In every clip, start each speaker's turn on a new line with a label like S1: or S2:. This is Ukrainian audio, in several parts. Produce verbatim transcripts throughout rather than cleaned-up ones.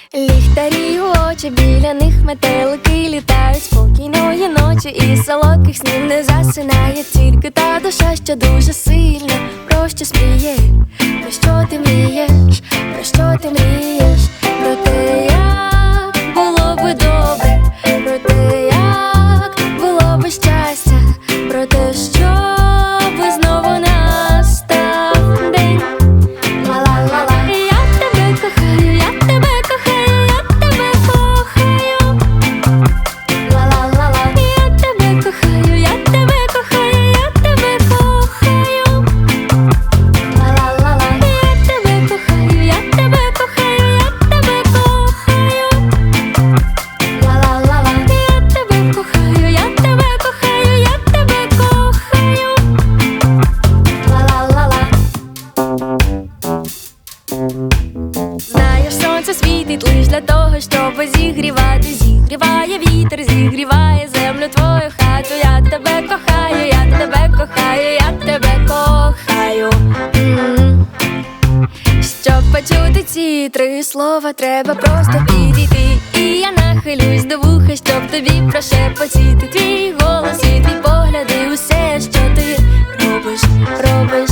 S1: Ліхтарі у очі, біля них метелики літають. Спокійної ночі і солодких снів не засинає тільки та душа, що дуже сильно про щось мріє. Про що ти мрієш? Про що ти мрієш? Про те, як було би добре, про те, як було би щастя, про те, що би знову настав день. Ла-ла-ла-ла. Я тебе кохаю, я тебе кохаю, я тебе кохаю. Ла-ла-ла-ла. Я тебе кохаю, я тебе кохаю, я тебе кохаю. Ла-ла-ла-ла. Я тебе кохаю, я тебе кохаю, я тебе кохаю. Ла-ла-ла-ла. Я тебе кохаю, я тебе кохаю, я тебе кохаю. Ла-ла-ла-ла. Знаєш, сонце світить лиш для того, щоб зігрівати. Зігріває вітер, зігріває землю, твою хату. Я тебе кохаю, я тебе кохаю, я тебе кохаю. М-м. Щоб почути ці три слова, треба просто підійти. І я нахилюсь до вуха, щоб тобі прошепотіти. Твій голос і твій погляд, і усе, що ти робиш, робиш.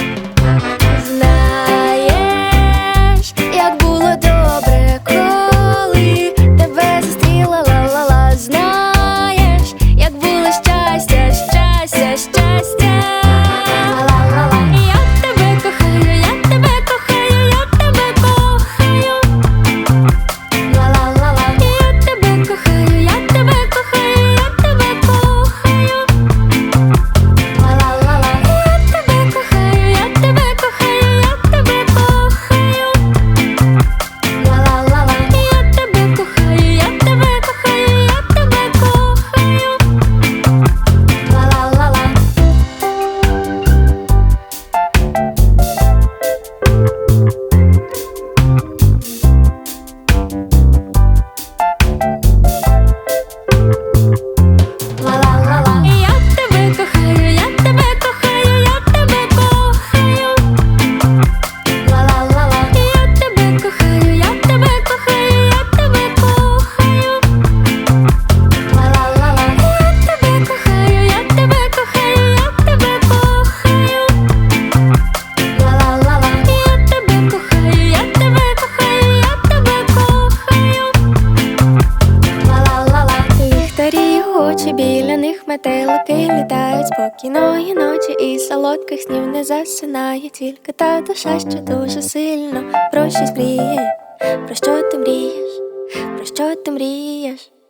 S1: Знаєш, як було добре, коли тебе зустріла, ла-ла-ла. Знаєш, як було щастя, щастя, щастя. Ла-ла-ла-ла. Я тебе кохаю, я тебе кохаю, я тебе кохаю. Ла-ла-ла-ла. Я тебе кохаю, я тебе кохаю, я тебе кохаю. Ла-ла-ла-ла. Я тебе кохаю, я тебе кохаю, я тебе кохаю. Ла-ла-ла-ла. Я тебе кохаю, я тебе кохаю, я тебе кохаю. Ла-ла-ла-ла. Ла-ла-ла-ла. Я тебе кохаю, я тебе кохаю, я тебе кохаю. Ла-ла-ла-ла. Я тебе кохаю, я тебе кохаю, я тебе кохаю. Ла-ла-ла-ла. Я тебе кохаю, я тебе кохаю, я тебе кохаю. Ла-ла-ла-ла. Я тебе кохаю, я тебе кохаю, я тебе кохаю. Ла-ла-ла-ла. Ліхтарі у очі, біля них метелики літають. Спокійної ночі і солодких снів не засинає тільки та душа, що дуже сильно про щось мріє. Про що ти мрієш? Про що ти мрієш?